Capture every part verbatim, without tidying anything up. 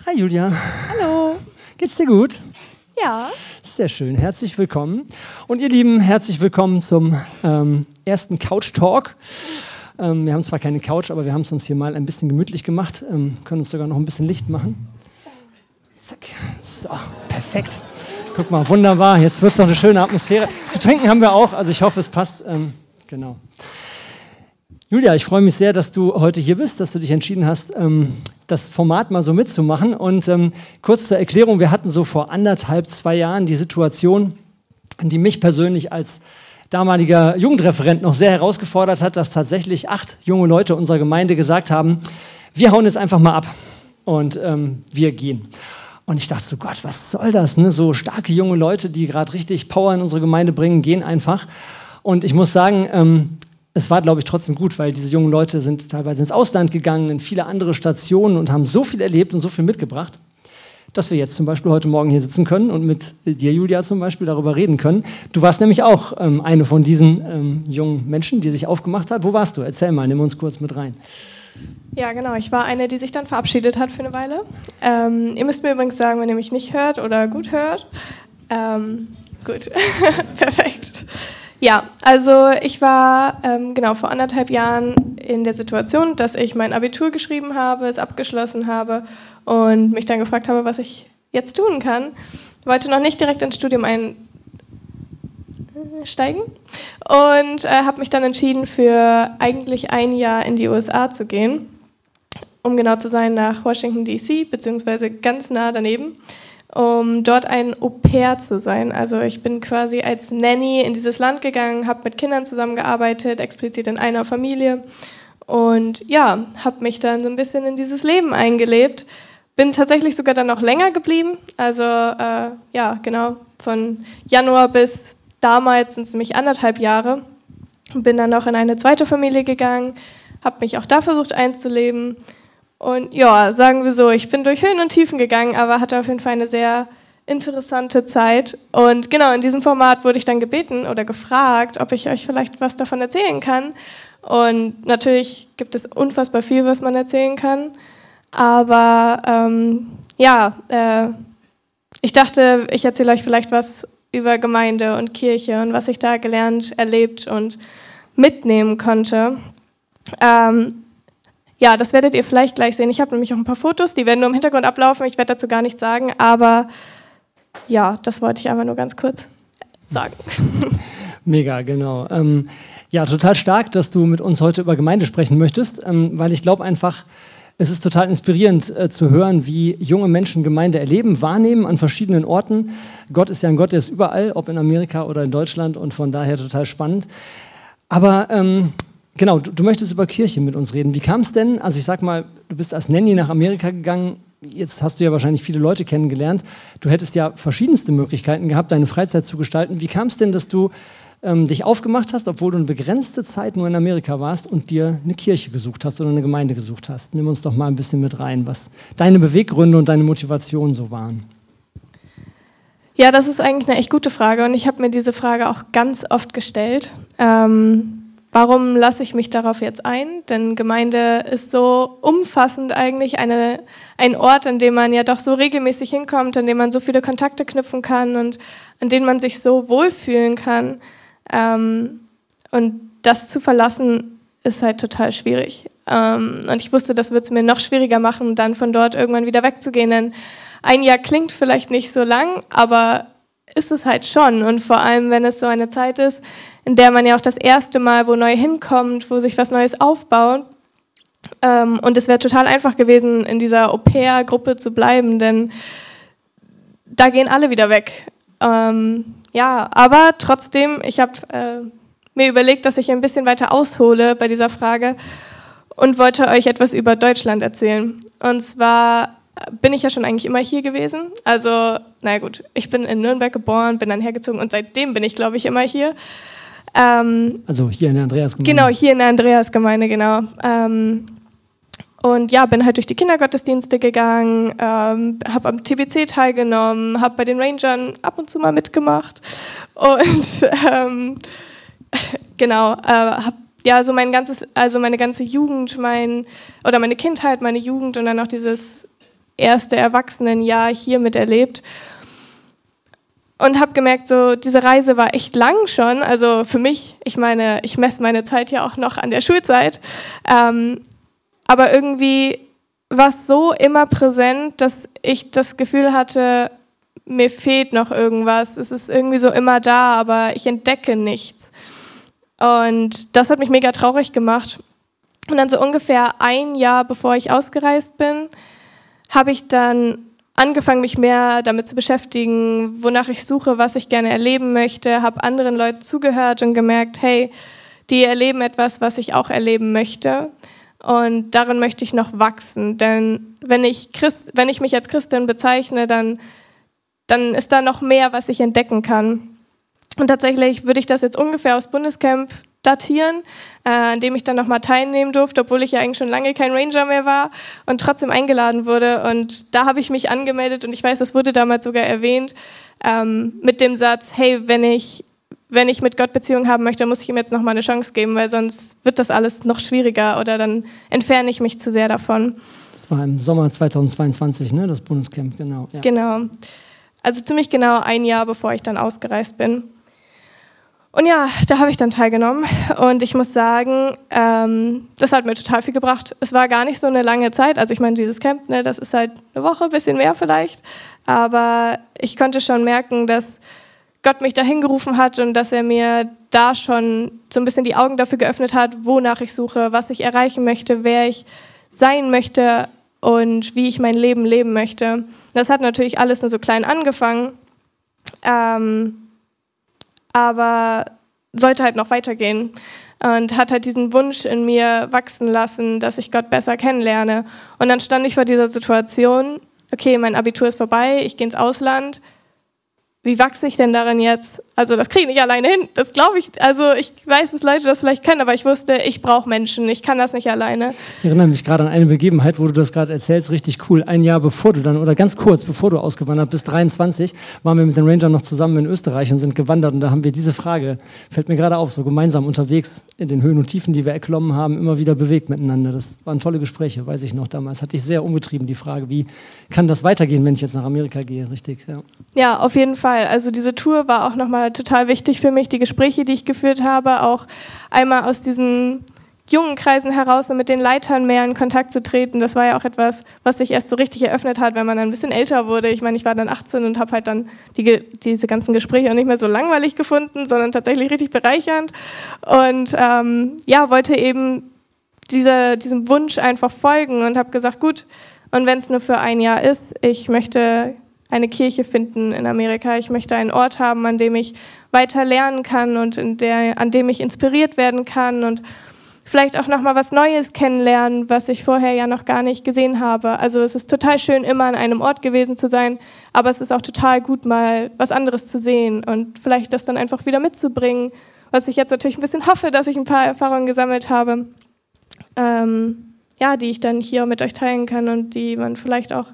Hi Julia. Hallo. Geht's dir gut? Ja. Sehr schön, herzlich willkommen. Und ihr Lieben, herzlich willkommen zum ähm, ersten Couch Talk. Ähm, wir haben zwar keine Couch, aber wir haben es uns hier mal ein bisschen gemütlich gemacht. Ähm, können uns sogar noch ein bisschen Licht machen. Zack. So, perfekt. Guck mal, wunderbar. Jetzt wird es doch eine schöne Atmosphäre. Zu trinken haben wir auch, also ich hoffe, es passt. Ähm, genau. Julia, ich freue mich sehr, dass du heute hier bist, dass du dich entschieden hast, ähm, das Format mal so mitzumachen. Und ähm, kurz zur Erklärung, wir hatten so vor anderthalb, zwei Jahren die Situation, die mich persönlich als damaliger Jugendreferent noch sehr herausgefordert hat, dass tatsächlich acht junge Leute unserer Gemeinde gesagt haben, wir hauen jetzt einfach mal ab und ähm, wir gehen. Und ich dachte so, Gott, was soll das? Ne? So starke junge Leute, die gerade richtig Power in unsere Gemeinde bringen, gehen einfach. Und ich muss sagen, ähm, es war, glaube ich, trotzdem gut, weil diese jungen Leute sind teilweise ins Ausland gegangen, in viele andere Stationen und haben so viel erlebt und so viel mitgebracht, dass wir jetzt zum Beispiel heute Morgen hier sitzen können und mit dir, Julia, zum Beispiel darüber reden können. Du warst nämlich auch ähm, eine von diesen ähm, jungen Menschen, die sich aufgemacht hat. Wo warst du? Erzähl mal, nimm uns kurz mit rein. Ja, genau. Ich war eine, die sich dann verabschiedet hat für eine Weile. Ähm, ihr müsst mir übrigens sagen, wenn ihr mich nicht hört oder gut hört. Ähm, gut, perfekt. Ja, also ich war ähm, genau vor anderthalb Jahren in der Situation, dass ich mein Abitur geschrieben habe, es abgeschlossen habe und mich dann gefragt habe, was ich jetzt tun kann. Wollte noch nicht direkt ins Studium einsteigen und äh, habe mich dann entschieden, für eigentlich ein Jahr in die U S A zu gehen, um genau zu sein nach Washington D C, beziehungsweise ganz nah daneben, um dort ein Au-pair zu sein. Also ich bin quasi als Nanny in dieses Land gegangen, habe mit Kindern zusammengearbeitet, explizit in einer Familie und ja, habe mich dann so ein bisschen in dieses Leben eingelebt. Bin tatsächlich sogar dann noch länger geblieben, also äh, ja, genau, von Januar bis damals sind es nämlich anderthalb Jahre. Bin dann noch in eine zweite Familie gegangen, habe mich auch da versucht einzuleben. Und ja, sagen wir so, ich bin durch Höhen und Tiefen gegangen, aber hatte auf jeden Fall eine sehr interessante Zeit. Und genau, in diesem Format wurde ich dann gebeten oder gefragt, ob ich euch vielleicht was davon erzählen kann. Und natürlich gibt es unfassbar viel, was man erzählen kann. Aber ähm, ja, äh, ich dachte, ich erzähle euch vielleicht was über Gemeinde und Kirche und was ich da gelernt, erlebt und mitnehmen konnte. Ähm, Ja, das werdet ihr vielleicht gleich sehen. Ich habe nämlich auch ein paar Fotos, die werden nur im Hintergrund ablaufen. Ich werde dazu gar nichts sagen, aber ja, das wollte ich einfach nur ganz kurz sagen. Mega, genau. Ähm, ja, total stark, dass du mit uns heute über Gemeinde sprechen möchtest, ähm, weil ich glaube einfach, es ist total inspirierend äh, zu hören, wie junge Menschen Gemeinde erleben, wahrnehmen an verschiedenen Orten. Gott ist ja ein Gott, der ist überall, ob in Amerika oder in Deutschland und von daher total spannend. Aber ähm, Genau, du, du möchtest über Kirche mit uns reden. Wie kam es denn, also ich sag mal, du bist als Nanny nach Amerika gegangen, jetzt hast du ja wahrscheinlich viele Leute kennengelernt, du hättest ja verschiedenste Möglichkeiten gehabt, deine Freizeit zu gestalten. Wie kam es denn, dass du ähm, dich aufgemacht hast, obwohl du eine begrenzte Zeit nur in Amerika warst und dir eine Kirche gesucht hast oder eine Gemeinde gesucht hast? Nimm uns doch mal ein bisschen mit rein, was deine Beweggründe und deine Motivation so waren. Ja, das ist eigentlich eine echt gute Frage und ich habe mir diese Frage auch ganz oft gestellt. Ähm Warum lasse ich mich darauf jetzt ein? Denn Gemeinde ist so umfassend eigentlich eine, ein Ort, an dem man ja doch so regelmäßig hinkommt, an dem man so viele Kontakte knüpfen kann und an dem man sich so wohlfühlen kann. Ähm, und das zu verlassen ist halt total schwierig. Ähm, und ich wusste, das wird es mir noch schwieriger machen, dann von dort irgendwann wieder wegzugehen. Denn ein Jahr klingt vielleicht nicht so lang, aber ist es halt schon. Und vor allem, wenn es so eine Zeit ist, in der man ja auch das erste Mal wo neu hinkommt, wo sich was Neues aufbaut. Ähm, und es wäre total einfach gewesen, in dieser Au-pair-Gruppe zu bleiben, denn da gehen alle wieder weg. Ähm, ja, aber trotzdem, ich habe äh, mir überlegt, dass ich ein bisschen weiter aushole bei dieser Frage und wollte euch etwas über Deutschland erzählen. Und zwar bin ich ja schon eigentlich immer hier gewesen. Also, na gut, ich bin in Nürnberg geboren, bin dann hergezogen und seitdem bin ich, glaube ich, immer hier. Ähm, also hier in der Andreasgemeinde. Genau, hier in der Andreasgemeinde, genau. Ähm, und ja, bin halt durch die Kindergottesdienste gegangen, ähm, habe am T B C teilgenommen, habe bei den Rangern ab und zu mal mitgemacht und ähm, genau, äh, habe ja so mein ganzes, also meine ganze Jugend, mein oder meine Kindheit, meine Jugend und dann auch dieses erste Erwachsenenjahr hier miterlebt. Und habe gemerkt, so diese Reise war echt lang schon. Also für mich, ich meine, ich messe meine Zeit ja auch noch an der Schulzeit. Ähm, aber irgendwie war es so immer präsent, dass ich das Gefühl hatte, mir fehlt noch irgendwas. Es ist irgendwie so immer da, aber ich entdecke nichts. Und das hat mich mega traurig gemacht. Und dann so ungefähr ein Jahr, bevor ich ausgereist bin, habe ich dann angefangen, mich mehr damit zu beschäftigen, wonach ich suche, was ich gerne erleben möchte, habe anderen Leuten zugehört und gemerkt, hey, die erleben etwas, was ich auch erleben möchte. Und darin möchte ich noch wachsen. Denn wenn ich, Christ, wenn ich mich als Christin bezeichne, dann, dann ist da noch mehr, was ich entdecken kann. Und tatsächlich würde ich das jetzt ungefähr aufs Bundescamp datieren, äh, an dem ich dann nochmal teilnehmen durfte, obwohl ich ja eigentlich schon lange kein Ranger mehr war und trotzdem eingeladen wurde. Und da habe ich mich angemeldet und ich weiß, das wurde damals sogar erwähnt, ähm, mit dem Satz, hey, wenn ich, wenn ich mit Gott Beziehung haben möchte, muss ich ihm jetzt nochmal eine Chance geben, weil sonst wird das alles noch schwieriger oder dann entferne ich mich zu sehr davon. Das war im Sommer zweitausendzweiundzwanzig, ne, das Bundescamp, genau. Ja. Genau. Also ziemlich genau ein Jahr, bevor ich dann ausgereist bin. Und ja, da habe ich dann teilgenommen und ich muss sagen, ähm, das hat mir total viel gebracht. Es war gar nicht so eine lange Zeit, also ich meine, dieses Camp, ne, das ist halt eine Woche, ein bisschen mehr vielleicht, aber ich konnte schon merken, dass Gott mich dahin gerufen hat und dass er mir da schon so ein bisschen die Augen dafür geöffnet hat, wonach ich suche, was ich erreichen möchte, wer ich sein möchte und wie ich mein Leben leben möchte. Das hat natürlich alles nur so klein angefangen, ähm, aber sollte halt noch weitergehen und hat halt diesen Wunsch in mir wachsen lassen, dass ich Gott besser kennenlerne. Und dann stand ich vor dieser Situation, okay, mein Abitur ist vorbei, ich gehe ins Ausland. Wie wachse ich denn darin jetzt? Also das kriege ich nicht alleine hin, das glaube ich. Also ich weiß, dass Leute das vielleicht können, aber ich wusste, ich brauche Menschen, ich kann das nicht alleine. Ich erinnere mich gerade an eine Begebenheit, wo du das gerade erzählst, richtig cool. Ein Jahr bevor du dann, oder ganz kurz bevor du ausgewandert bist, dreiundzwanzig, waren wir mit den Rangern noch zusammen in Österreich und sind gewandert und da haben wir diese Frage, fällt mir gerade auf, so gemeinsam unterwegs in den Höhen und Tiefen, die wir erklommen haben, immer wieder bewegt miteinander. Das waren tolle Gespräche, weiß ich noch damals. Hat dich sehr umgetrieben, die Frage, wie kann das weitergehen, wenn ich jetzt nach Amerika gehe, richtig? Ja, ja, auf jeden Fall. Also diese Tour war auch nochmal total wichtig für mich, die Gespräche, die ich geführt habe, auch einmal aus diesen jungen Kreisen heraus und mit den Leitern mehr in Kontakt zu treten. Das war ja auch etwas, was sich erst so richtig eröffnet hat, wenn man dann ein bisschen älter wurde. Ich meine, ich war dann achtzehn und habe halt dann die, diese ganzen Gespräche auch nicht mehr so langweilig gefunden, sondern tatsächlich richtig bereichernd. Und ähm, ja, wollte eben dieser, diesem Wunsch einfach folgen und habe gesagt, gut, und wenn es nur für ein Jahr ist, ich möchte eine Kirche finden in Amerika. Ich möchte einen Ort haben, an dem ich weiter lernen kann und in der, an dem ich inspiriert werden kann und vielleicht auch nochmal was Neues kennenlernen, was ich vorher ja noch gar nicht gesehen habe. Also es ist total schön, immer an einem Ort gewesen zu sein, aber es ist auch total gut, mal was anderes zu sehen und vielleicht das dann einfach wieder mitzubringen, was ich jetzt natürlich ein bisschen hoffe, dass ich ein paar Erfahrungen gesammelt habe, ähm, ja, die ich dann hier mit euch teilen kann und die man vielleicht auch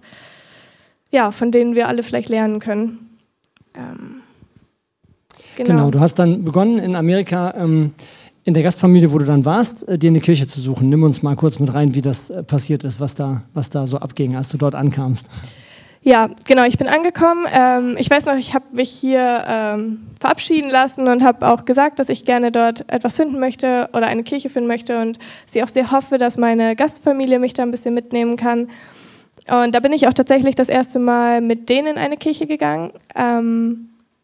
ja, von denen wir alle vielleicht lernen können. Ähm, genau. genau, du hast dann begonnen in Amerika, ähm, in der Gastfamilie, wo du dann warst, äh, dir eine Kirche zu suchen. Nimm uns mal kurz mit rein, wie das äh, passiert ist, was da, was da so abging, als du dort ankamst. Ja, genau, ich bin angekommen. Ähm, ich weiß noch, ich habe mich hier ähm, verabschieden lassen und habe auch gesagt, dass ich gerne dort etwas finden möchte oder eine Kirche finden möchte und sie auch sehr hoffe, dass meine Gastfamilie mich da ein bisschen mitnehmen kann. Und da bin ich auch tatsächlich das erste Mal mit denen in eine Kirche gegangen. Ähm,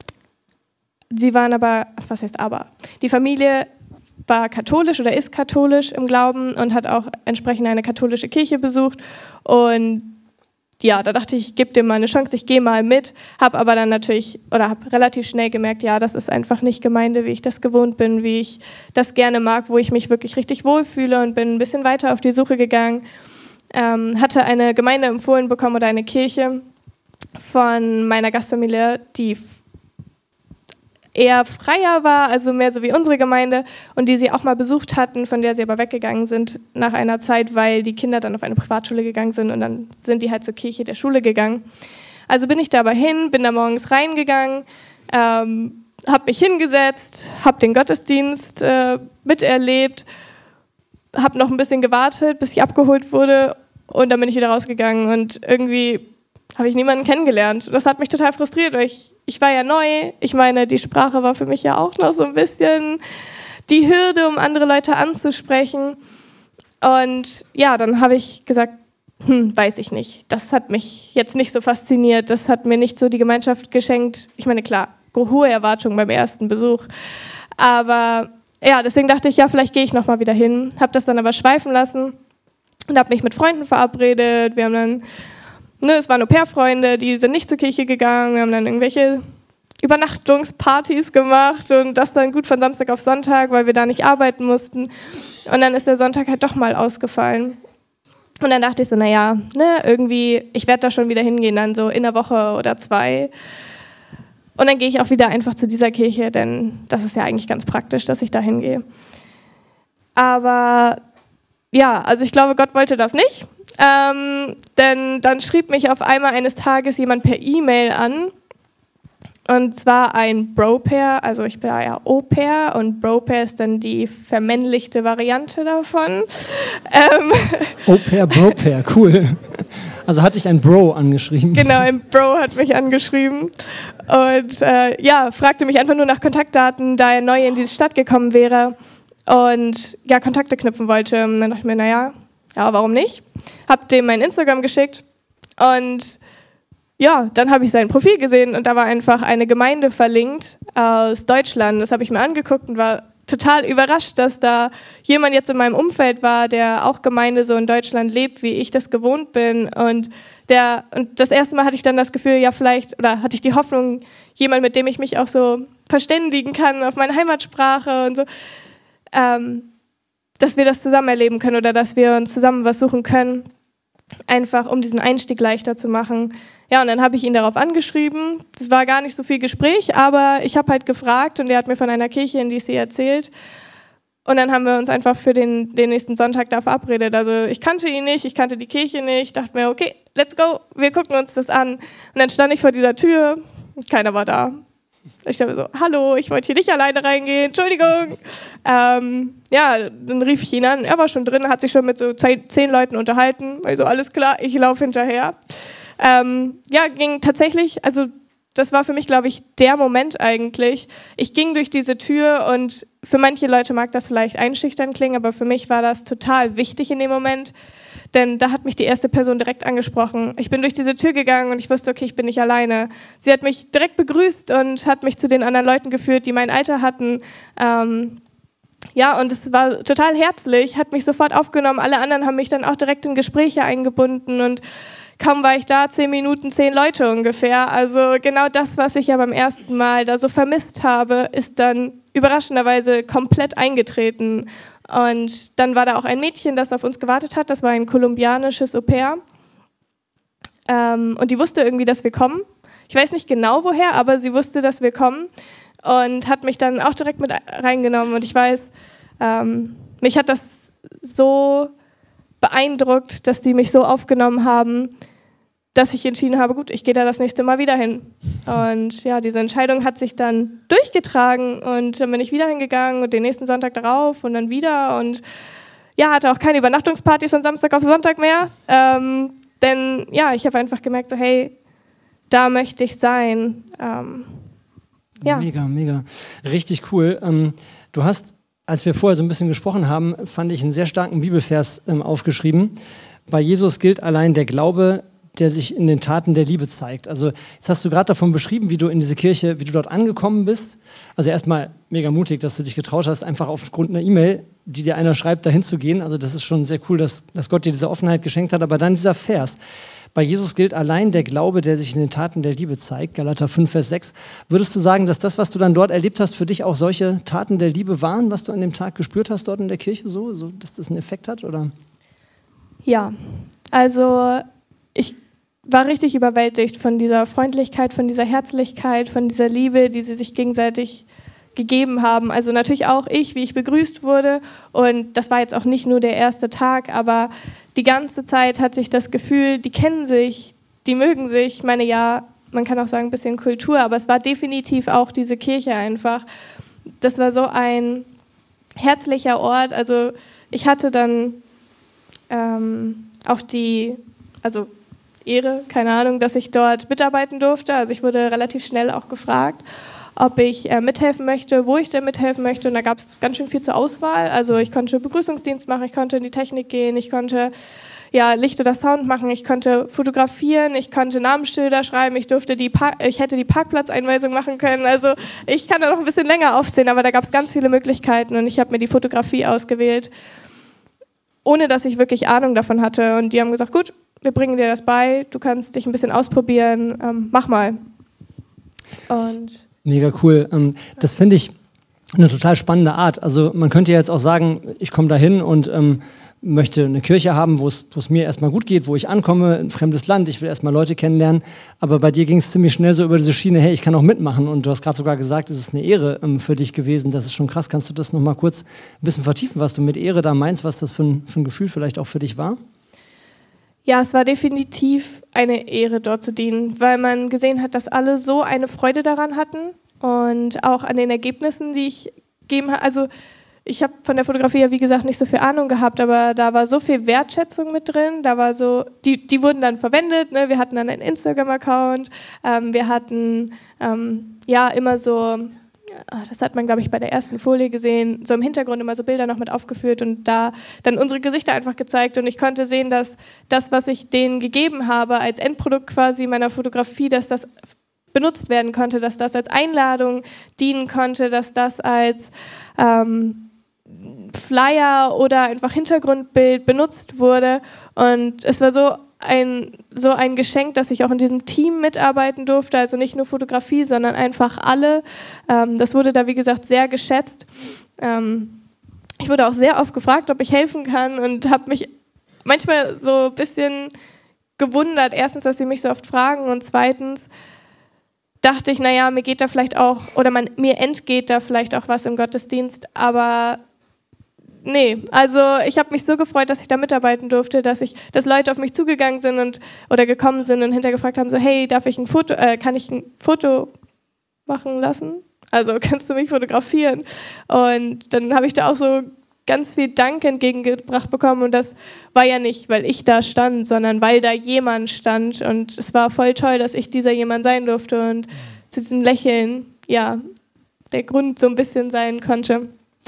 sie waren aber, was heißt aber? Die Familie war katholisch oder ist katholisch im Glauben und hat auch entsprechend eine katholische Kirche besucht. Und ja, da dachte ich, ich gebe dem mal eine Chance, ich gehe mal mit. Habe aber dann natürlich, oder habe relativ schnell gemerkt, ja, das ist einfach nicht Gemeinde, wie ich das gewohnt bin, wie ich das gerne mag, wo ich mich wirklich richtig wohlfühle und bin ein bisschen weiter auf die Suche gegangen. Ähm, hatte eine Gemeinde empfohlen bekommen oder eine Kirche von meiner Gastfamilie, die f- eher freier war, also mehr so wie unsere Gemeinde und die sie auch mal besucht hatten, von der sie aber weggegangen sind nach einer Zeit, weil die Kinder dann auf eine Privatschule gegangen sind und dann sind die halt zur Kirche der Schule gegangen. Also bin ich da aber hin, bin da morgens reingegangen, ähm, habe mich hingesetzt, habe den Gottesdienst äh, miterlebt, habe noch ein bisschen gewartet, bis ich abgeholt wurde Und dann bin ich wieder rausgegangen und irgendwie habe ich niemanden kennengelernt. Das hat mich total frustriert, weil ich, ich war ja neu. Ich meine, die Sprache war für mich ja auch noch so ein bisschen die Hürde, um andere Leute anzusprechen. Und ja, dann habe ich gesagt, hm, weiß ich nicht. Das hat mich jetzt nicht so fasziniert. Das hat mir nicht so die Gemeinschaft geschenkt. Ich meine, klar, hohe Erwartungen beim ersten Besuch. Aber ja, deswegen dachte ich, ja, vielleicht gehe ich nochmal wieder hin. Habe das dann aber schweifen lassen und habe mich mit Freunden verabredet. Wir haben dann, ne, es waren Au-pair-Freunde, die sind nicht zur Kirche gegangen. Wir haben dann irgendwelche Übernachtungspartys gemacht und das dann gut von Samstag auf Sonntag, weil wir da nicht arbeiten mussten. Und dann ist der Sonntag halt doch mal ausgefallen. Und dann dachte ich so, naja, ne, irgendwie, ich werde da schon wieder hingehen, dann so in einer Woche oder zwei. Und dann gehe ich auch wieder einfach zu dieser Kirche, denn das ist ja eigentlich ganz praktisch, dass ich da hingehe. Aber ja, also ich glaube, Gott wollte das nicht. Ähm, denn dann schrieb mich auf einmal eines Tages jemand per E-Mail an. Und zwar ein Bro-Pair, also ich bin ja Au-pair und Bro-Pair ist dann die vermännlichte Variante davon. Ähm Au-pair, Bro-Pair, cool. Also hatte ich einen Bro angeschrieben. Genau, ein Bro hat mich angeschrieben und äh, ja, fragte mich einfach nur nach Kontaktdaten, da er neu in diese Stadt gekommen wäre und ja, Kontakte knüpfen wollte. Und dann dachte ich mir, naja, ja, warum nicht? Hab dem mein Instagram geschickt und ja, dann habe ich sein Profil gesehen und da war einfach eine Gemeinde verlinkt aus Deutschland. Das habe ich mir angeguckt und war total überrascht, dass da jemand jetzt in meinem Umfeld war, der auch Gemeinde so in Deutschland lebt, wie ich das gewohnt bin. Und, der, und das erste Mal hatte ich dann das Gefühl, ja vielleicht, oder hatte ich die Hoffnung, jemand, mit dem ich mich auch so verständigen kann auf meine Heimatsprache und so, ähm, dass wir das zusammen erleben können oder dass wir uns zusammen was suchen können, einfach um diesen Einstieg leichter zu machen. Ja, und dann habe ich ihn darauf angeschrieben. Das war gar nicht so viel Gespräch, aber ich habe halt gefragt und er hat mir von einer Kirche in D C erzählt. Und dann haben wir uns einfach für den, den nächsten Sonntag da verabredet. Also ich kannte ihn nicht, ich kannte die Kirche nicht. Dachte mir, okay, let's go, wir gucken uns das an. Und dann stand ich vor dieser Tür, keiner war da. Ich dachte so, hallo, ich wollte hier nicht alleine reingehen, Entschuldigung. Ähm, ja, dann rief ich ihn an, er war schon drin, hat sich schon mit so zehn, zehn Leuten unterhalten. Also alles klar, ich laufe hinterher. Ähm, ja, ging tatsächlich, also das war für mich, glaube ich, der Moment eigentlich. Ich ging durch diese Tür und für manche Leute mag das vielleicht einschüchtern klingen, aber für mich war das total wichtig in dem Moment, denn da hat mich die erste Person direkt angesprochen. Ich bin durch diese Tür gegangen und ich wusste, okay, ich bin nicht alleine. Sie hat mich direkt begrüßt und hat mich zu den anderen Leuten geführt, die mein Alter hatten. Ähm, ja, und es war total herzlich, hat mich sofort aufgenommen. Alle anderen haben mich dann auch direkt in Gespräche eingebunden und kaum war ich da, zehn Minuten, zehn Leute ungefähr. Also genau das, was ich ja beim ersten Mal da so vermisst habe, ist dann überraschenderweise komplett eingetreten. Und dann war da auch ein Mädchen, das auf uns gewartet hat. Das war ein kolumbianisches Au-pair. Ähm, und die wusste irgendwie, dass wir kommen. Ich weiß nicht genau woher, aber sie wusste, dass wir kommen. Und hat mich dann auch direkt mit reingenommen. Und ich weiß, ähm, mich hat das so beeindruckt, dass die mich so aufgenommen haben, dass ich entschieden habe, gut, ich gehe da das nächste Mal wieder hin. Und ja, diese Entscheidung hat sich dann durchgetragen und dann bin ich wieder hingegangen und den nächsten Sonntag darauf und dann wieder und ja, hatte auch keine Übernachtungspartys von Samstag auf Sonntag mehr, ähm, denn ja, ich habe einfach gemerkt, so hey, da möchte ich sein. Ähm, ja. Mega, mega. Richtig cool. Ähm, du hast, als wir vorher so ein bisschen gesprochen haben, fand ich einen sehr starken Bibelvers ähm, aufgeschrieben. Bei Jesus gilt allein der Glaube, der sich in den Taten der Liebe zeigt. Also jetzt hast du gerade davon beschrieben, wie du in diese Kirche, wie du dort angekommen bist. Also erstmal mega mutig, dass du dich getraut hast, einfach aufgrund einer E-Mail, die dir einer schreibt, dahin zu gehen. Also das ist schon sehr cool, dass, dass Gott dir diese Offenheit geschenkt hat. Aber dann dieser Vers. Bei Jesus gilt allein der Glaube, der sich in den Taten der Liebe zeigt. Galater fünf, Vers sechs. Würdest du sagen, dass das, was du dann dort erlebt hast, für dich auch solche Taten der Liebe waren, was du an dem Tag gespürt hast dort in der Kirche, so, so dass das einen Effekt hat? Oder? Ja, also ich war richtig überwältigt von dieser Freundlichkeit, von dieser Herzlichkeit, von dieser Liebe, die sie sich gegenseitig gegeben haben. Also natürlich auch ich, wie ich begrüßt wurde. Und das war jetzt auch nicht nur der erste Tag, aber die ganze Zeit hatte ich das Gefühl, die kennen sich, die mögen sich. Ich meine, ja, man kann auch sagen, ein bisschen Kultur, aber es war definitiv auch diese Kirche einfach. Das war so ein herzlicher Ort. Also ich hatte dann ähm, auch die, also Ehre, keine Ahnung, dass ich dort mitarbeiten durfte. Also ich wurde relativ schnell auch gefragt, ob ich äh, mithelfen möchte, wo ich denn mithelfen möchte. Und da gab es ganz schön viel zur Auswahl. Also ich konnte Begrüßungsdienst machen, ich konnte in die Technik gehen, ich konnte ja, Licht oder Sound machen, ich konnte fotografieren, ich konnte Namensschilder schreiben, ich durfte die Par- ich hätte die Parkplatzeinweisung machen können. Also ich kann da noch ein bisschen länger aufzählen, aber da gab es ganz viele Möglichkeiten und ich habe mir die Fotografie ausgewählt, ohne dass ich wirklich Ahnung davon hatte. Und die haben gesagt, gut, wir bringen dir das bei, du kannst dich ein bisschen ausprobieren, ähm, mach mal. Und mega cool. Das finde ich eine total spannende Art. Also man könnte jetzt auch sagen, ich komme da hin und ähm, möchte eine Kirche haben, wo es mir erstmal gut geht, wo ich ankomme, ein fremdes Land, ich will erstmal Leute kennenlernen. Aber bei dir ging es ziemlich schnell so über diese Schiene, hey, ich kann auch mitmachen. Und du hast gerade sogar gesagt, es ist eine Ehre ähm, für dich gewesen. Das ist schon krass. Kannst du das nochmal kurz ein bisschen vertiefen, was du mit Ehre da meinst, was das für ein, für ein Gefühl vielleicht auch für dich war? Ja, es war definitiv eine Ehre, dort zu dienen, weil man gesehen hat, dass alle so eine Freude daran hatten und auch an den Ergebnissen, die ich gegeben habe. Also ich habe von der Fotografie ja, wie gesagt, nicht so viel Ahnung gehabt, aber da war so viel Wertschätzung mit drin, da war so, die, die wurden dann verwendet, ne? Wir hatten dann einen Instagram-Account, ähm, wir hatten ähm, ja immer so, das hat man, glaube ich, bei der ersten Folie gesehen, so im Hintergrund immer so Bilder noch mit aufgeführt und da dann unsere Gesichter einfach gezeigt und ich konnte sehen, dass das, was ich denen gegeben habe, als Endprodukt quasi meiner Fotografie, dass das benutzt werden konnte, dass das als Einladung dienen konnte, dass das als ähm, Flyer oder einfach Hintergrundbild benutzt wurde und es war so ein, so ein Geschenk, dass ich auch in diesem Team mitarbeiten durfte, also nicht nur Fotografie, sondern einfach alle. Ähm, das wurde da, wie gesagt, sehr geschätzt. Ähm, ich wurde auch sehr oft gefragt, ob ich helfen kann und habe mich manchmal so ein bisschen gewundert. Erstens, dass sie mich so oft fragen und zweitens dachte ich, naja, mir geht da vielleicht auch, oder man, mir entgeht da vielleicht auch was im Gottesdienst, aber nee, also ich habe mich so gefreut, dass ich da mitarbeiten durfte, dass ich, dass Leute auf mich zugegangen sind und oder gekommen sind und hinterher gefragt haben, so hey, darf ich ein Foto, äh, kann ich ein Foto machen lassen? Also kannst du mich fotografieren? Und dann habe ich da auch so ganz viel Dank entgegengebracht bekommen und das war ja nicht, weil ich da stand, sondern weil da jemand stand und es war voll toll, dass ich dieser jemand sein durfte und zu diesem Lächeln, ja, der Grund so ein bisschen sein konnte.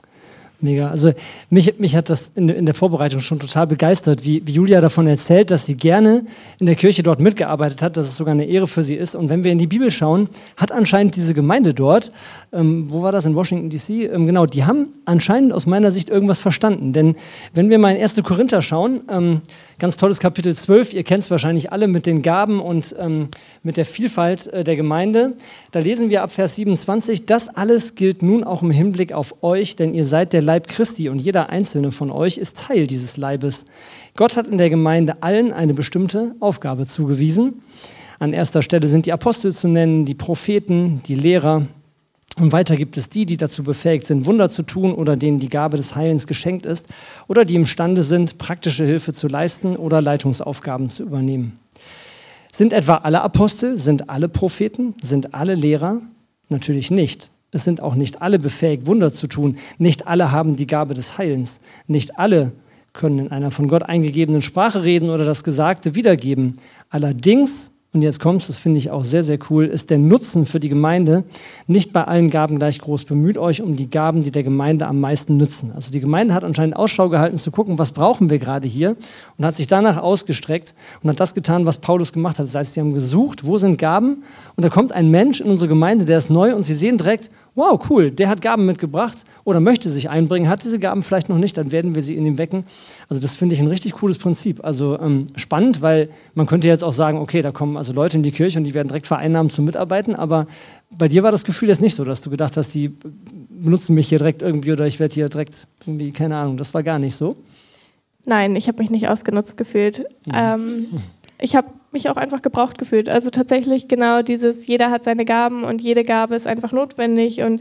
Mega. Also mich, mich hat das in, in der Vorbereitung schon total begeistert, wie, wie Julia davon erzählt, dass sie gerne in der Kirche dort mitgearbeitet hat, dass es sogar eine Ehre für sie ist. Und wenn wir in die Bibel schauen, hat anscheinend diese Gemeinde dort, ähm, wo war das, in Washington D C, ähm, genau, die haben anscheinend aus meiner Sicht irgendwas verstanden. Denn wenn wir mal in ersten Korinther schauen, ähm, ganz tolles Kapitel zwölf, ihr kennt es wahrscheinlich alle mit den Gaben und ähm, mit der Vielfalt äh, der Gemeinde, da lesen wir ab Vers siebenundzwanzig, das alles gilt nun auch im Hinblick auf euch, denn ihr seid der Leib Christi und jeder einzelne von euch ist Teil dieses Leibes. Gott hat in der Gemeinde allen eine bestimmte Aufgabe zugewiesen. An erster Stelle sind die Apostel zu nennen, die Propheten, die Lehrer. Und weiter gibt es die, die dazu befähigt sind, Wunder zu tun oder denen die Gabe des Heilens geschenkt ist oder die imstande sind, praktische Hilfe zu leisten oder Leitungsaufgaben zu übernehmen. Sind etwa alle Apostel, sind alle Propheten, sind alle Lehrer? Natürlich nicht. Es sind auch nicht alle befähigt, Wunder zu tun. Nicht alle haben die Gabe des Heilens. Nicht alle können in einer von Gott eingegebenen Sprache reden oder das Gesagte wiedergeben. Allerdings, und jetzt kommt's, das finde ich auch sehr, sehr cool, ist der Nutzen für die Gemeinde nicht bei allen Gaben gleich groß. Bemüht euch um die Gaben, die der Gemeinde am meisten nützen. Also die Gemeinde hat anscheinend Ausschau gehalten, zu gucken, was brauchen wir gerade hier und hat sich danach ausgestreckt und hat das getan, was Paulus gemacht hat. Das heißt, sie haben gesucht, wo sind Gaben? Und da kommt ein Mensch in unsere Gemeinde, der ist neu und sie sehen direkt, wow, cool, der hat Gaben mitgebracht oder möchte sich einbringen, hat diese Gaben vielleicht noch nicht, dann werden wir sie in ihm wecken. Also das finde ich ein richtig cooles Prinzip. Also ähm, spannend, weil man könnte jetzt auch sagen, okay, da kommen also Leute in die Kirche und die werden direkt vereinnahmt zum Mitarbeiten, aber bei dir war das Gefühl jetzt nicht so, dass du gedacht hast, die benutzen mich hier direkt irgendwie oder ich werde hier direkt irgendwie, keine Ahnung, das war gar nicht so. Nein, ich habe mich nicht ausgenutzt gefühlt. Mhm. Ähm, ich habe mich auch einfach gebraucht gefühlt. Also tatsächlich genau dieses, jeder hat seine Gaben und jede Gabe ist einfach notwendig und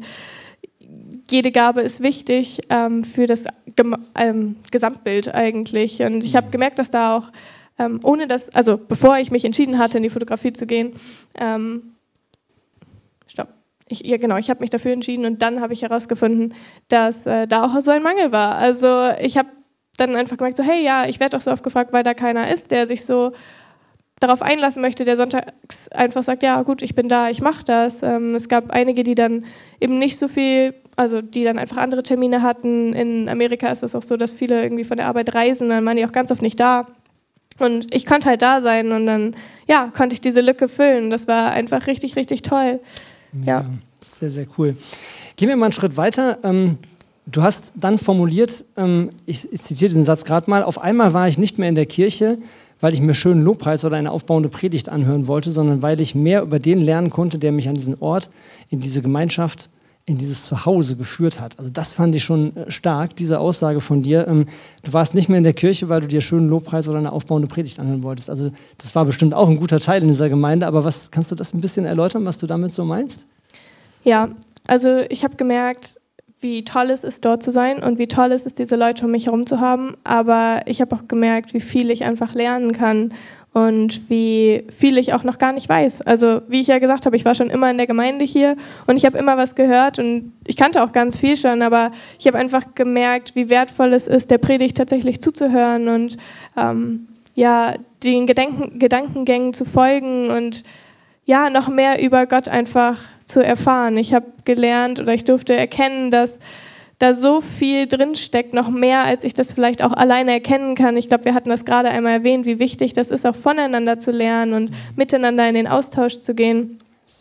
jede Gabe ist wichtig ähm, für das Gem- ähm, Gesamtbild eigentlich. Und ich habe gemerkt, dass da auch, ähm, ohne dass, also bevor ich mich entschieden hatte, in die Fotografie zu gehen, ähm, stopp. Ich, ja genau, ich habe mich dafür entschieden und dann habe ich herausgefunden, dass äh, da auch so ein Mangel war. Also ich habe dann einfach gemerkt, so hey, ja, ich werde auch so oft gefragt, weil da keiner ist, der sich so darauf einlassen möchte, der sonntags einfach sagt, ja gut, ich bin da, ich mache das. Ähm, es gab einige, die dann eben nicht so viel, also die dann einfach andere Termine hatten. In Amerika ist es auch so, dass viele irgendwie von der Arbeit reisen, dann waren die auch ganz oft nicht da. Und ich konnte halt da sein und dann, ja, konnte ich diese Lücke füllen. Das war einfach richtig, richtig toll. Ja, ja. Sehr, sehr cool. Gehen wir mal einen Schritt weiter. Ähm, du hast dann formuliert, ähm, ich, ich zitiere diesen Satz gerade mal, auf einmal war ich nicht mehr in der Kirche, weil ich mir schönen Lobpreis oder eine aufbauende Predigt anhören wollte, sondern weil ich mehr über den lernen konnte, der mich an diesen Ort, in diese Gemeinschaft, in dieses Zuhause geführt hat. Also das fand ich schon stark, diese Aussage von dir. Ähm, du warst nicht mehr in der Kirche, weil du dir schönen Lobpreis oder eine aufbauende Predigt anhören wolltest. Also das war bestimmt auch ein guter Teil in dieser Gemeinde, aber was, kannst du das ein bisschen erläutern, was du damit so meinst? Ja, also ich habe gemerkt, wie toll es ist, dort zu sein und wie toll es ist, diese Leute um mich herum zu haben. Aber ich habe auch gemerkt, wie viel ich einfach lernen kann und wie viel ich auch noch gar nicht weiß. Also wie ich ja gesagt habe, ich war schon immer in der Gemeinde hier und ich habe immer was gehört und ich kannte auch ganz viel schon, aber ich habe einfach gemerkt, wie wertvoll es ist, der Predigt tatsächlich zuzuhören und ähm, ja, den Gedanken, Gedankengängen zu folgen und ja, noch mehr über Gott einfach zu erfahren. Ich habe gelernt oder ich durfte erkennen, dass da so viel drinsteckt, noch mehr, als ich das vielleicht auch alleine erkennen kann. Ich glaube, wir hatten das gerade einmal erwähnt, wie wichtig das ist, auch voneinander zu lernen und miteinander in den Austausch zu gehen.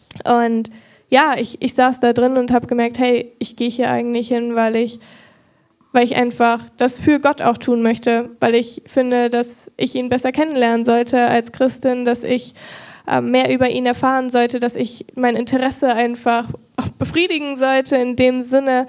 Und ja, ich, ich saß da drin und habe gemerkt, hey, ich gehe hier eigentlich hin, weil ich, weil ich einfach das für Gott auch tun möchte, weil ich finde, dass ich ihn besser kennenlernen sollte als Christin, dass ich mehr über ihn erfahren sollte, dass ich mein Interesse einfach auch befriedigen sollte in dem Sinne.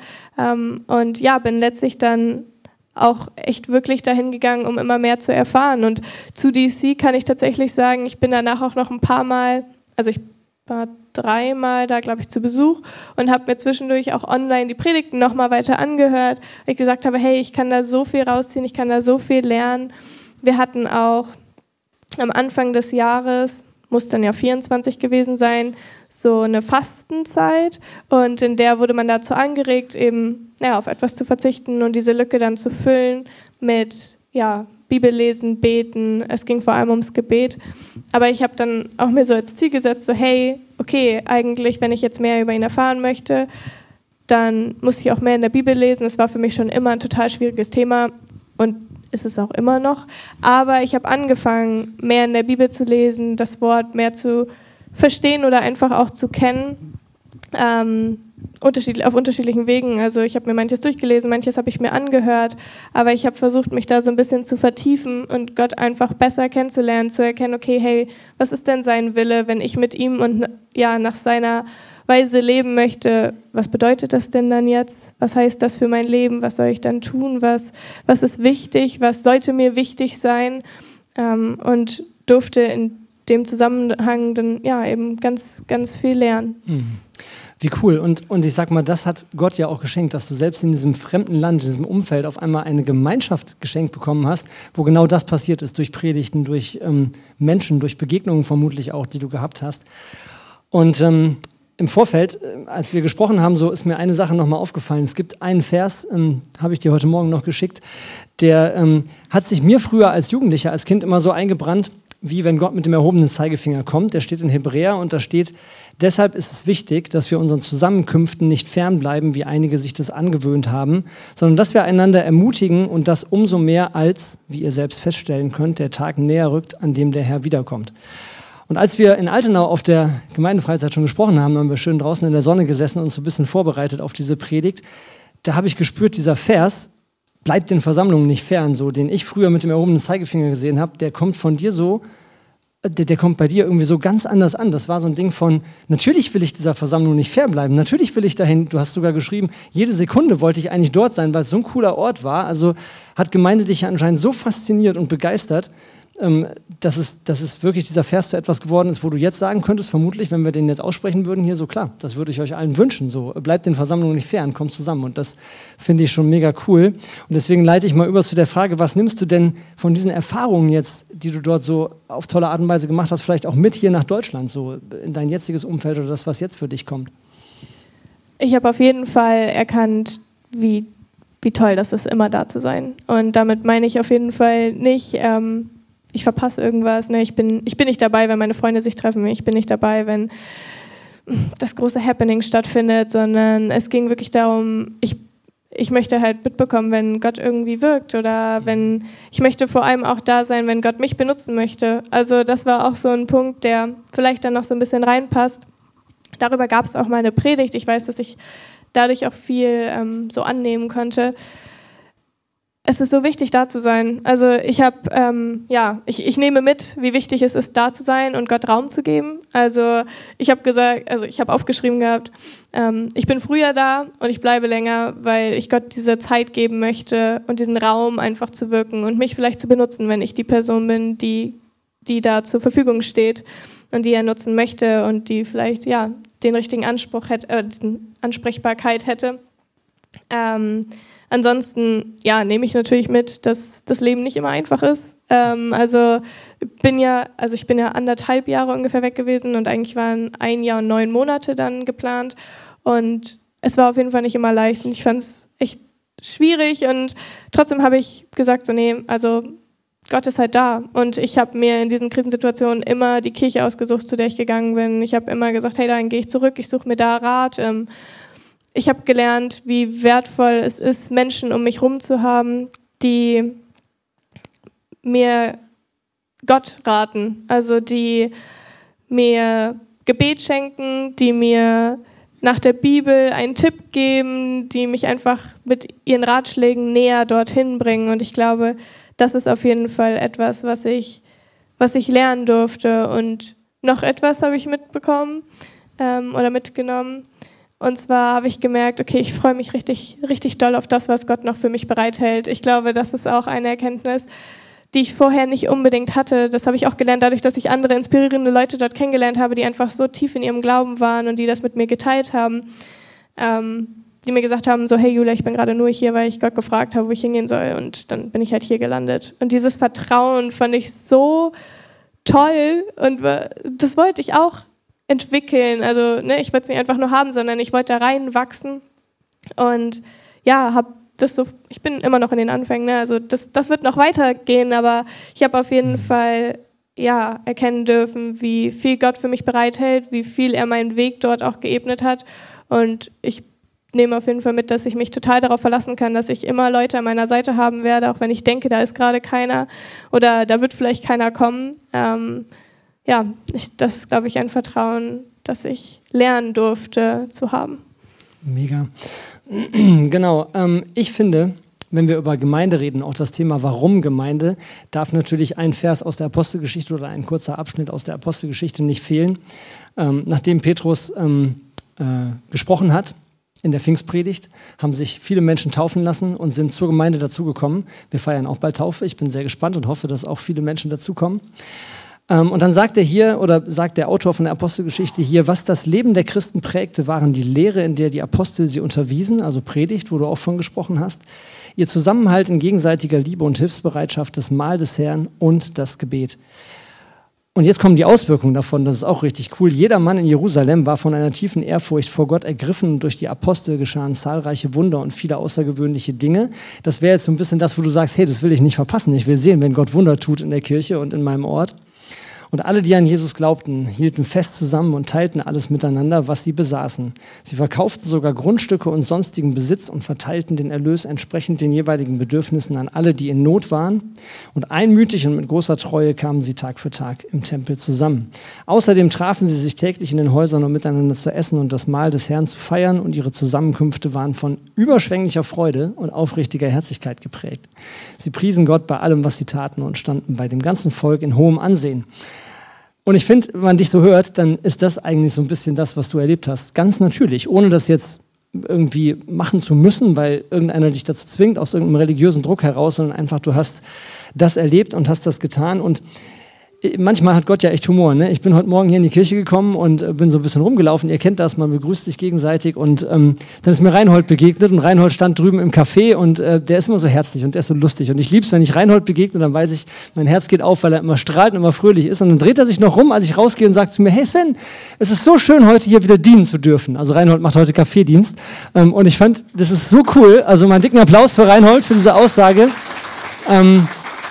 Und ja, bin letztlich dann auch echt wirklich dahin gegangen, um immer mehr zu erfahren. Und zu D C kann ich tatsächlich sagen, ich bin danach auch noch ein paar Mal, also ich war dreimal da, glaube ich, zu Besuch und habe mir zwischendurch auch online die Predigten nochmal weiter angehört, weil ich gesagt habe, hey, ich kann da so viel rausziehen, ich kann da so viel lernen. Wir hatten auch am Anfang des Jahres, muss dann ja vierundzwanzig gewesen sein, so eine Fastenzeit und in der wurde man dazu angeregt, eben ja, auf etwas zu verzichten und diese Lücke dann zu füllen mit ja, Bibellesen, Beten. Es ging vor allem ums Gebet, aber ich habe dann auch mir so als Ziel gesetzt, so hey, okay, eigentlich, wenn ich jetzt mehr über ihn erfahren möchte, dann muss ich auch mehr in der Bibel lesen. Das war für mich schon immer ein total schwieriges Thema und ist es auch immer noch, aber ich habe angefangen, mehr in der Bibel zu lesen, das Wort mehr zu verstehen oder einfach auch zu kennen, ähm, unterschiedlich, auf unterschiedlichen Wegen. Also ich habe mir manches durchgelesen, manches habe ich mir angehört, aber ich habe versucht, mich da so ein bisschen zu vertiefen und Gott einfach besser kennenzulernen, zu erkennen, okay, hey, was ist denn sein Wille, wenn ich mit ihm und ja, nach seiner Weise leben möchte, was bedeutet das denn dann jetzt? Was heißt das für mein Leben? Was soll ich dann tun? Was, was ist wichtig? Was sollte mir wichtig sein? Ähm, und durfte in dem Zusammenhang dann ja eben ganz, ganz viel lernen. Mhm. Wie cool. Und, und ich sag mal, das hat Gott ja auch geschenkt, dass du selbst in diesem fremden Land, in diesem Umfeld auf einmal eine Gemeinschaft geschenkt bekommen hast, wo genau das passiert ist, durch Predigten, durch ähm, Menschen, durch Begegnungen vermutlich auch, die du gehabt hast. Und ähm, im Vorfeld, als wir gesprochen haben, so ist mir eine Sache nochmal aufgefallen. Es gibt einen Vers, ähm, habe ich dir heute Morgen noch geschickt, der ähm, hat sich mir früher als Jugendlicher, als Kind immer so eingebrannt, wie wenn Gott mit dem erhobenen Zeigefinger kommt. Der steht in Hebräer und da steht, deshalb ist es wichtig, dass wir unseren Zusammenkünften nicht fernbleiben, wie einige sich das angewöhnt haben, sondern dass wir einander ermutigen und das umso mehr als, wie ihr selbst feststellen könnt, der Tag näher rückt, an dem der Herr wiederkommt. Und als wir in Altenau auf der Gemeindefreizeit schon gesprochen haben, haben wir schön draußen in der Sonne gesessen und uns so ein bisschen vorbereitet auf diese Predigt. Da habe ich gespürt, dieser Vers, bleibt den Versammlungen nicht fern, so, den ich früher mit dem erhobenen Zeigefinger gesehen habe, der kommt von dir so, der, der kommt bei dir irgendwie so ganz anders an. Das war so ein Ding von, natürlich will ich dieser Versammlung nicht fernbleiben, natürlich will ich dahin, du hast sogar geschrieben, jede Sekunde wollte ich eigentlich dort sein, weil es so ein cooler Ort war. Also hat Gemeinde dich ja anscheinend so fasziniert und begeistert, ähm, dass, es, dass es wirklich dieser Vers zu etwas geworden ist, wo du jetzt sagen könntest, vermutlich, wenn wir den jetzt aussprechen würden, hier so klar, das würde ich euch allen wünschen, so, bleibt den Versammlungen nicht fern, kommt zusammen und das finde ich schon mega cool und deswegen leite ich mal über zu der Frage, was nimmst du denn von diesen Erfahrungen jetzt, die du dort so auf tolle Art und Weise gemacht hast, vielleicht auch mit hier nach Deutschland, so in dein jetziges Umfeld oder das, was jetzt für dich kommt? Ich habe auf jeden Fall erkannt, wie, wie toll das ist, immer da zu sein. Und damit meine ich auf jeden Fall nicht, ähm, ich verpasse irgendwas, ne? ich, bin, ich bin nicht dabei, wenn meine Freunde sich treffen, ich bin nicht dabei, wenn das große Happening stattfindet, sondern es ging wirklich darum, ich, ich möchte halt mitbekommen, wenn Gott irgendwie wirkt oder wenn, ich möchte vor allem auch da sein, wenn Gott mich benutzen möchte. Also das war auch so ein Punkt, der vielleicht dann noch so ein bisschen reinpasst. Darüber gab es auch mal eine Predigt. Ich weiß, dass ich dadurch auch viel ähm, so annehmen konnte. Es ist so wichtig, da zu sein. Also ich habe, ähm, ja, ich, ich nehme mit, wie wichtig es ist, da zu sein und Gott Raum zu geben. Also ich habe gesagt, also ich habe aufgeschrieben gehabt, ähm, ich bin früher da und ich bleibe länger, weil ich Gott diese Zeit geben möchte und diesen Raum einfach zu wirken und mich vielleicht zu benutzen, wenn ich die Person bin, die, die da zur Verfügung steht und die er nutzen möchte und die vielleicht, ja, den richtigen Anspruch hätte, äh, die Ansprechbarkeit hätte. Ähm, Ansonsten, ja, nehme ich natürlich mit, dass das Leben nicht immer einfach ist. Ähm, also bin ja, also ich bin ja anderthalb Jahre ungefähr weg gewesen und eigentlich waren ein Jahr und neun Monate dann geplant. Und es war auf jeden Fall nicht immer leicht und ich fand es echt schwierig und trotzdem habe ich gesagt, so nee, also Gott ist halt da. Und ich habe mir in diesen Krisensituationen immer die Kirche ausgesucht, zu der ich gegangen bin. Ich habe immer gesagt, hey, dann gehe ich zurück, ich suche mir da Rat. Ähm, Ich habe gelernt, wie wertvoll es ist, Menschen um mich herum zu haben, die mir Gott raten, also die mir Gebet schenken, die mir nach der Bibel einen Tipp geben, die mich einfach mit ihren Ratschlägen näher dorthin bringen. Und ich glaube, das ist auf jeden Fall etwas, was ich, was ich lernen durfte. Und noch etwas habe ich mitbekommen ähm, oder mitgenommen. Und zwar habe ich gemerkt, okay, ich freue mich richtig, richtig doll auf das, was Gott noch für mich bereithält. Ich glaube, das ist auch eine Erkenntnis, die ich vorher nicht unbedingt hatte. Das habe ich auch gelernt, dadurch, dass ich andere inspirierende Leute dort kennengelernt habe, die einfach so tief in ihrem Glauben waren und die das mit mir geteilt haben. Ähm, die mir gesagt haben, so, hey Julia, ich bin gerade nur hier, weil ich Gott gefragt habe, wo ich hingehen soll. Und dann bin ich halt hier gelandet. Und dieses Vertrauen fand ich so toll und das wollte ich auch entwickeln, also ne, ich wollte es nicht einfach nur haben, sondern ich wollte da reinwachsen und ja, habe das so, ich bin immer noch in den Anfängen, ne? Also das, das wird noch weitergehen, aber ich habe auf jeden Fall ja, erkennen dürfen, wie viel Gott für mich bereithält, wie viel er meinen Weg dort auch geebnet hat und ich nehme auf jeden Fall mit, dass ich mich total darauf verlassen kann, dass ich immer Leute an meiner Seite haben werde, auch wenn ich denke, da ist gerade keiner oder da wird vielleicht keiner kommen. Ähm, Ja, ich, das ist, glaube ich, ein Vertrauen, das ich lernen durfte zu haben. Mega. Genau. Ähm, ich finde, wenn wir über Gemeinde reden, auch das Thema Warum Gemeinde, darf natürlich ein Vers aus der Apostelgeschichte oder ein kurzer Abschnitt aus der Apostelgeschichte nicht fehlen. Ähm, nachdem Petrus ähm, äh, gesprochen hat in der Pfingstpredigt, haben sich viele Menschen taufen lassen und sind zur Gemeinde dazugekommen. Wir feiern auch bald Taufe. Ich bin sehr gespannt und hoffe, dass auch viele Menschen dazukommen. Ähm, und dann sagt er hier, oder sagt der Autor von der Apostelgeschichte hier, was das Leben der Christen prägte, waren die Lehre, in der die Apostel sie unterwiesen, also Predigt, wo du auch von gesprochen hast, ihr Zusammenhalt in gegenseitiger Liebe und Hilfsbereitschaft, das Mahl des Herrn und das Gebet. Und jetzt kommen die Auswirkungen davon, das ist auch richtig cool. Jeder Mann in Jerusalem war von einer tiefen Ehrfurcht vor Gott ergriffen und durch die Apostel geschahen zahlreiche Wunder und viele außergewöhnliche Dinge. Das wäre jetzt so ein bisschen das, wo du sagst, hey, das will ich nicht verpassen. Ich will sehen, wenn Gott Wunder tut in der Kirche und in meinem Ort. Und alle, die an Jesus glaubten, hielten fest zusammen und teilten alles miteinander, was sie besaßen. Sie verkauften sogar Grundstücke und sonstigen Besitz und verteilten den Erlös entsprechend den jeweiligen Bedürfnissen an alle, die in Not waren. Und einmütig und mit großer Treue kamen sie Tag für Tag im Tempel zusammen. Außerdem trafen sie sich täglich in den Häusern, um miteinander zu essen und das Mahl des Herrn zu feiern. Und ihre Zusammenkünfte waren von überschwänglicher Freude und aufrichtiger Herzlichkeit geprägt. Sie priesen Gott bei allem, was sie taten und standen bei dem ganzen Volk in hohem Ansehen. Und ich finde, wenn man dich so hört, dann ist das eigentlich so ein bisschen das, was du erlebt hast. Ganz natürlich, ohne das jetzt irgendwie machen zu müssen, weil irgendeiner dich dazu zwingt, aus irgendeinem religiösen Druck heraus, sondern einfach, du hast das erlebt und hast das getan. Und manchmal hat Gott ja echt Humor. Ne? Ich bin heute Morgen hier in die Kirche gekommen und äh, bin so ein bisschen rumgelaufen. Ihr kennt das, man begrüßt sich gegenseitig. Und ähm, dann ist mir Reinhold begegnet und Reinhold stand drüben im Café und äh, der ist immer so herzlich und der ist so lustig. Und ich liebe es, wenn ich Reinhold begegne, dann weiß ich, mein Herz geht auf, weil er immer strahlt und immer fröhlich ist. Und dann dreht er sich noch rum, als ich rausgehe und sagt zu mir, hey Sven, es ist so schön, heute hier wieder dienen zu dürfen. Also Reinhold macht heute Kaffeedienst. Ähm, und ich fand, das ist so cool. Also mal einen dicken Applaus für Reinhold, für diese Aussage. Ähm,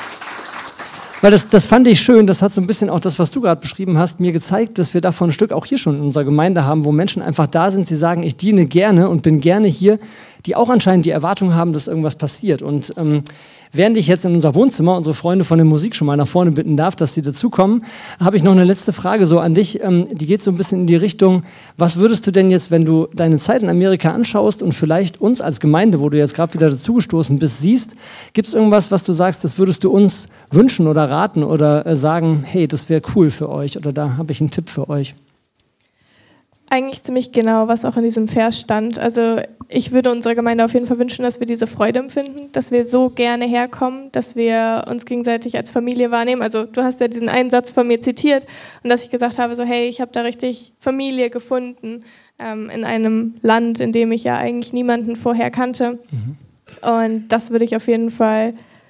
Weil das, das fand ich schön, das hat so ein bisschen auch das, was du gerade beschrieben hast, mir gezeigt, dass wir davon ein Stück auch hier schon in unserer Gemeinde haben, wo Menschen einfach da sind, sie sagen, ich diene gerne und bin gerne hier, die auch anscheinend die Erwartung haben, dass irgendwas passiert. Und ähm, während ich jetzt in unser Wohnzimmer unsere Freunde von der Musik schon mal nach vorne bitten darf, dass sie dazukommen, habe ich noch eine letzte Frage so an dich. Ähm, die geht so ein bisschen in die Richtung, was würdest du denn jetzt, wenn du deine Zeit in Amerika anschaust und vielleicht uns als Gemeinde, wo du jetzt gerade wieder dazugestoßen bist, siehst, gibt es irgendwas, was du sagst, das würdest du uns wünschen oder raten oder äh, sagen, hey, das wäre cool für euch oder da habe ich einen Tipp für euch? Eigentlich ziemlich genau, was auch in diesem Vers stand. Also ich würde unserer Gemeinde auf jeden Fall wünschen, dass wir diese Freude empfinden, dass wir so gerne herkommen, dass wir uns gegenseitig als Familie wahrnehmen. Also du hast ja diesen einen Satz von mir zitiert und dass ich gesagt habe, so hey, ich habe da richtig Familie gefunden ähm, in einem Land, in dem ich ja eigentlich niemanden vorher kannte. Mhm. Und das würde ich auf jeden Fall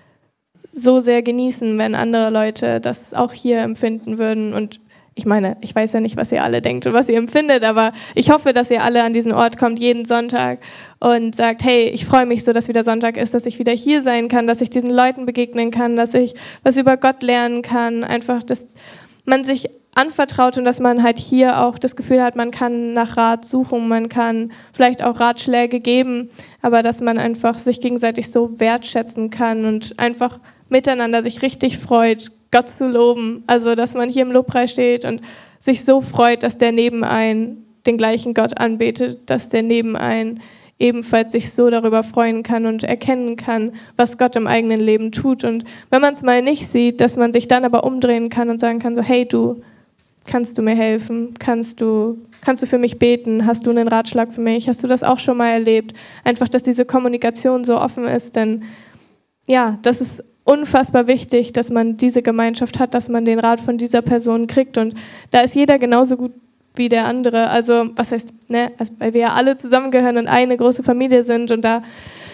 so sehr genießen, wenn andere Leute das auch hier empfinden würden. Und ich meine, ich weiß ja nicht, was ihr alle denkt und was ihr empfindet, aber ich hoffe, dass ihr alle an diesen Ort kommt, jeden Sonntag und sagt, hey, ich freue mich so, dass wieder Sonntag ist, dass ich wieder hier sein kann, dass ich diesen Leuten begegnen kann, dass ich was über Gott lernen kann, einfach, dass man sich anvertraut und dass man halt hier auch das Gefühl hat, man kann nach Rat suchen, man kann vielleicht auch Ratschläge geben, aber dass man einfach sich gegenseitig so wertschätzen kann und einfach miteinander sich richtig freut, Gott zu loben. Also, dass man hier im Lobpreis steht und sich so freut, dass der neben einen den gleichen Gott anbetet, dass der neben einen ebenfalls sich so darüber freuen kann und erkennen kann, was Gott im eigenen Leben tut. Und wenn man es mal nicht sieht, dass man sich dann aber umdrehen kann und sagen kann, so, hey, du, kannst du mir helfen? Kannst du, kannst du für mich beten? Hast du einen Ratschlag für mich? Hast du das auch schon mal erlebt? Einfach, dass diese Kommunikation so offen ist, denn ja, das ist unfassbar wichtig, dass man diese Gemeinschaft hat, dass man den Rat von dieser Person kriegt und da ist jeder genauso gut wie der andere. Also was heißt, ne, also, weil wir ja alle zusammengehören und eine große Familie sind und da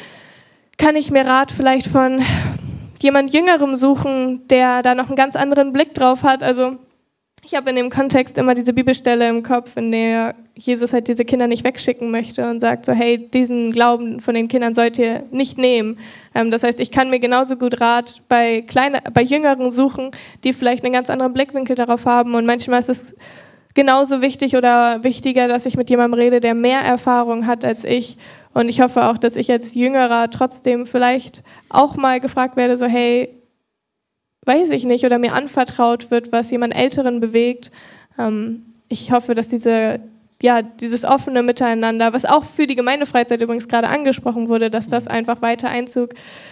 kann ich mir Rat vielleicht von jemand Jüngerem suchen, der da noch einen ganz anderen Blick drauf hat. Also ich habe in dem Kontext immer diese Bibelstelle im Kopf, in der Jesus halt diese Kinder nicht wegschicken möchte und sagt so, hey, diesen Glauben von den Kindern sollt ihr nicht nehmen. Ähm, das heißt, ich kann mir genauso gut Rat bei, kleine, bei Jüngeren suchen, die vielleicht einen ganz anderen Blickwinkel darauf haben und manchmal ist es genauso wichtig oder wichtiger, dass ich mit jemandem rede, der mehr Erfahrung hat als ich und ich hoffe auch, dass ich als Jüngerer trotzdem vielleicht auch mal gefragt werde, so hey, weiß ich nicht, oder mir anvertraut wird, was jemand Älteren bewegt. Ähm, ich hoffe, dass diese, ja, dieses offene Miteinander, was auch für die Gemeindefreizeit übrigens gerade angesprochen wurde, dass das einfach weiter Einzug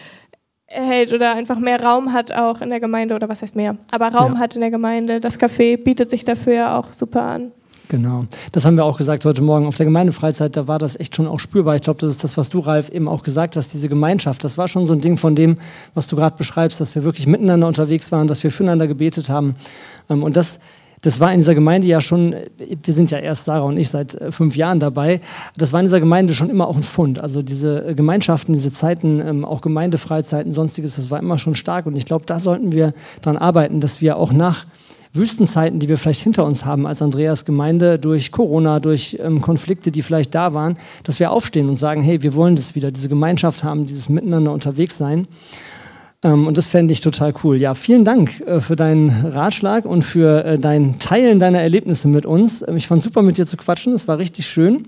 erhält oder einfach mehr Raum hat auch in der Gemeinde, oder was heißt mehr, aber Raum ja. hat in der Gemeinde. Das Café bietet sich dafür ja auch super an. Genau, das haben wir auch gesagt heute Morgen auf der Gemeindefreizeit, da war das echt schon auch spürbar. Ich glaube, das ist das, was du, Ralf, eben auch gesagt hast, diese Gemeinschaft. Das war schon so ein Ding von dem, was du gerade beschreibst, dass wir wirklich miteinander unterwegs waren, dass wir füreinander gebetet haben. Und das, das war in dieser Gemeinde ja schon, wir sind ja erst, Sarah und ich, seit fünf Jahren dabei, das war in dieser Gemeinde schon immer auch ein Fund. Also diese Gemeinschaften, diese Zeiten, auch Gemeindefreizeiten, sonstiges, das war immer schon stark. Und ich glaube, da sollten wir dran arbeiten, dass wir auch nach Wüstenzeiten, die wir vielleicht hinter uns haben als Andreas Gemeinde, durch Corona, durch ähm, Konflikte, die vielleicht da waren, dass wir aufstehen und sagen, hey, wir wollen das wieder, diese Gemeinschaft haben, dieses Miteinander unterwegs sein. Ähm, und das fände ich total cool. Ja, vielen Dank äh, für deinen Ratschlag und für äh, dein Teilen deiner Erlebnisse mit uns. Ich fand es super, mit dir zu quatschen, es war richtig schön.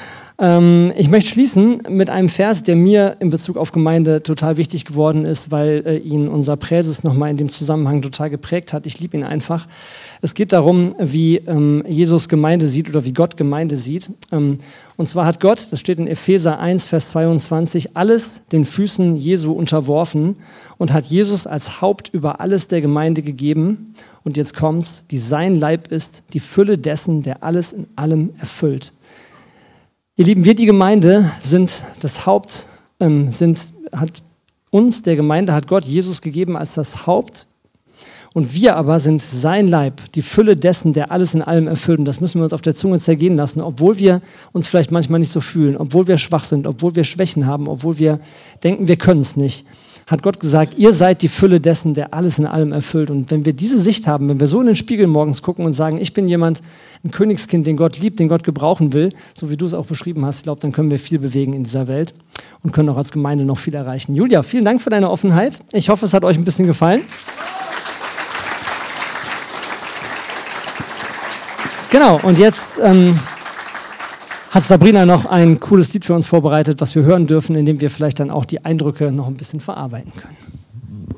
Ähm, ich möchte schließen mit einem Vers, der mir in Bezug auf Gemeinde total wichtig geworden ist, weil äh, ihn unser Präses nochmal in dem Zusammenhang total geprägt hat. Ich liebe ihn einfach. Es geht darum, wie ähm, Jesus Gemeinde sieht oder wie Gott Gemeinde sieht. Ähm, und zwar hat Gott, das steht in Epheser eins, Vers zweiundzwanzig, alles den Füßen Jesu unterworfen und hat Jesus als Haupt über alles der Gemeinde gegeben. Und jetzt kommt's, die sein Leib ist, die Fülle dessen, der alles in allem erfüllt. Ihr Lieben, wir, die Gemeinde, sind das Haupt, ähm, sind, hat uns, der Gemeinde, hat Gott Jesus gegeben als das Haupt. Und wir aber sind sein Leib, die Fülle dessen, der alles in allem erfüllt. Und das müssen wir uns auf der Zunge zergehen lassen, obwohl wir uns vielleicht manchmal nicht so fühlen, obwohl wir schwach sind, obwohl wir Schwächen haben, obwohl wir denken, wir können es nicht. Hat Gott gesagt, ihr seid die Fülle dessen, der alles in allem erfüllt. Und wenn wir diese Sicht haben, wenn wir so in den Spiegel morgens gucken und sagen, ich bin jemand, ein Königskind, den Gott liebt, den Gott gebrauchen will, so wie du es auch beschrieben hast, ich glaube, dann können wir viel bewegen in dieser Welt und können auch als Gemeinde noch viel erreichen. Julia, vielen Dank für deine Offenheit. Ich hoffe, es hat euch ein bisschen gefallen. Genau, und jetzt ähm, hat Sabrina noch ein cooles Lied für uns vorbereitet, was wir hören dürfen, in dem wir vielleicht dann auch die Eindrücke noch ein bisschen verarbeiten können.